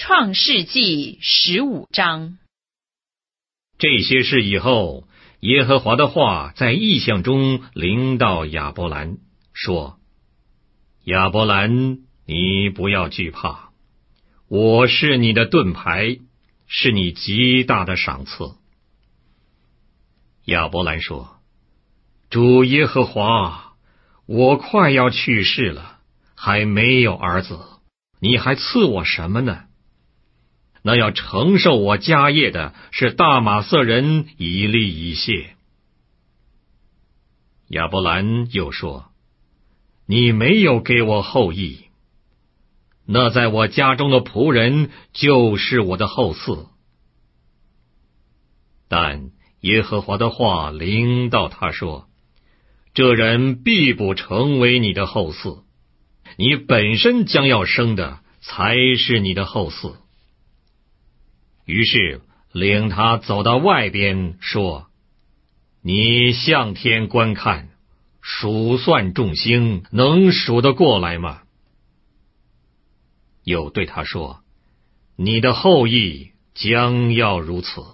创世纪15章。 这些事以后，耶和华的话在异象中临到亚伯兰，说：亚伯兰，你不要惧怕，我是你的盾牌，是你极大的赏赐。亚伯兰说：主耶和华，我快要去世了，还没有儿子，你还赐我什么呢？那要承受我家业的是大马色人以利以谢。亚伯兰又说：你没有给我后裔，那在我家中的仆人就是我的后嗣。但耶和华的话临到他说：这人必不成为你的后嗣，你本身将要生的才是你的后嗣。于是领他走到外边，说：你向天观看，数算众星，能数得过来吗？又对他说：你的后裔将要如此。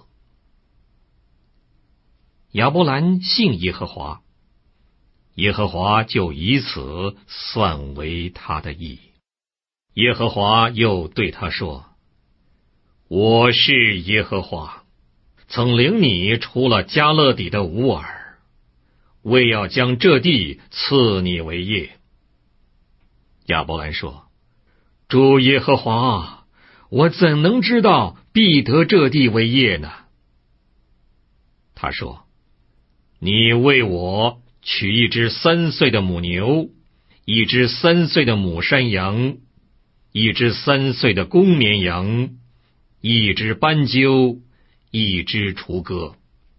亚伯兰信耶和华，耶和华就以此算为他的义。耶和华又对他说：我是耶和华，曾领你出了迦勒底的乌尔，为要将这地赐你为业。亚伯兰说：主耶和华，我怎能知道必得这地为业呢？他说：你为我取一只3岁的母牛，一只3岁的母山羊，一只3岁的公绵羊，一只斑鸠，一只雏鸽。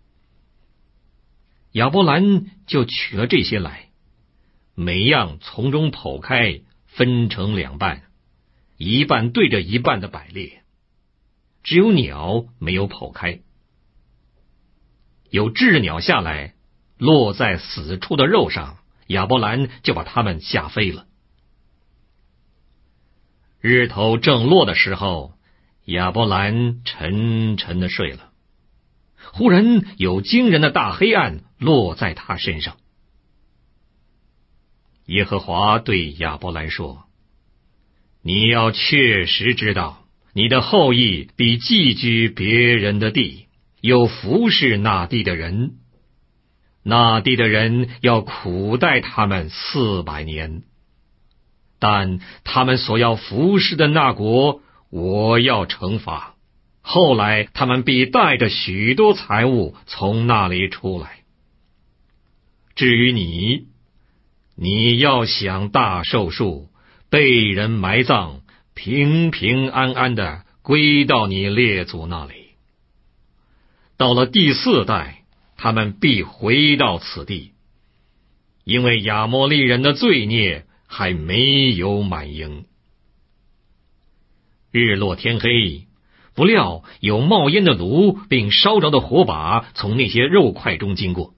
亚伯兰就取了这些来，每样从中剖开，分成2半，一半对着一半的摆列，只有鸟没有剖开。有鸷鸟下来，落在死处的肉上，亚伯兰就把它们吓飞了。日头正落的时候，亚伯兰沉沉地睡了。忽然有惊人的大黑暗落在他身上。耶和华对亚伯兰说：你要确实知道，你的后裔必寄居别人的地，又服侍那地的人，那地的人要苦待他们400年，但他们所要服侍的那国，我要惩罚，后来他们必带着许多财物从那里出来。至于你，你要享大寿数，被人埋葬，平平安安的归到你列祖那里。到了第4代，他们必回到此地，因为亚摩利人的罪孽还没有满盈。日落天黑，不料有冒烟的炉并烧着的火把从那些肉块中经过。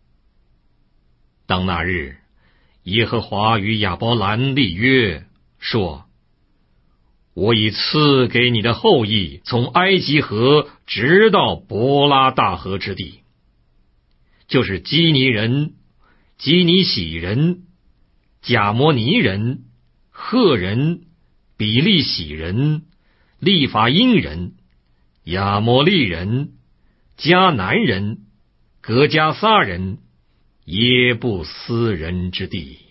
当那日，耶和华与亚伯兰立约，说：我已赐给你的后裔从埃及河直到伯拉大河之地，就是基尼人、基尼喜人、贾摩尼人、赫人、比利洗人、利法因人、亚摩利人、迦南人、革迦撒人、耶布斯人之地。